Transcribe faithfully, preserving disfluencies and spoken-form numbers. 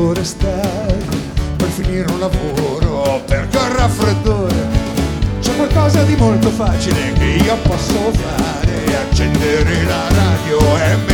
devo restare per finire un lavoro, perché ho il raffreddore. C'è qualcosa di molto facile che io posso fare: accendere la radio e